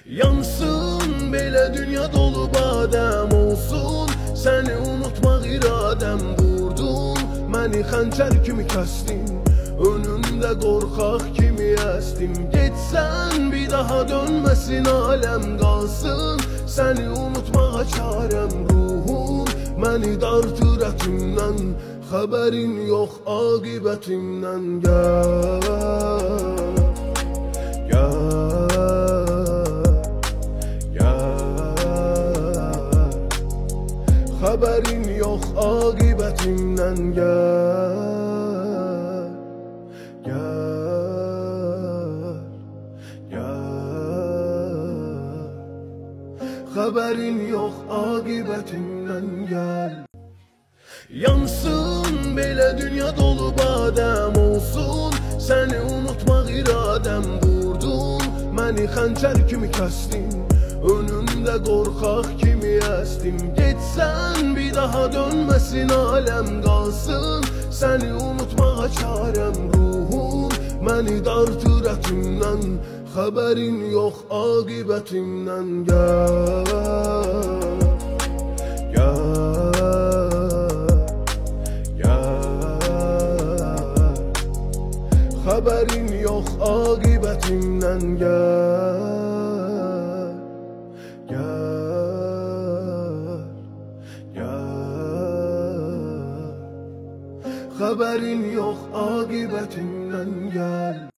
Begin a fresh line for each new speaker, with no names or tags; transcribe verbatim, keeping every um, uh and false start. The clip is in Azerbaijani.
Yansın belə dünya dolu badəm olsun, səni unutmaq iradəm. Vurdun məni xəncər kimi kəstin, önündə qorxaq kimi əsdim. Getsən bir daha dönməsin aləm, qalsın səni unutmağa çarəm. Ruhum məni dartır ətimdən, xəbərin yox aqibətimdən. Gəl, xəbərin yox aqibətimdən. Gəl, gəl, gəl, xəbərin yox aqibətimdən. Gəl. Yansın belə dünya dolu badəm olsun, səni unutmaq iradəm. Vurdun məni xəncər kimi kəstin, önündə qorxaq kimi əsdim. Getsən bir daha dönməsin aləm, qalsın səni unutmağa çarəm. Ruhum məni dartır ətimdən, xəbərin yox aqibətimdən. Gəl, xəbərin yox aqibətimdən. Gəl, gəl, gəl, xəbərin yox aqibətimdən. Gəl.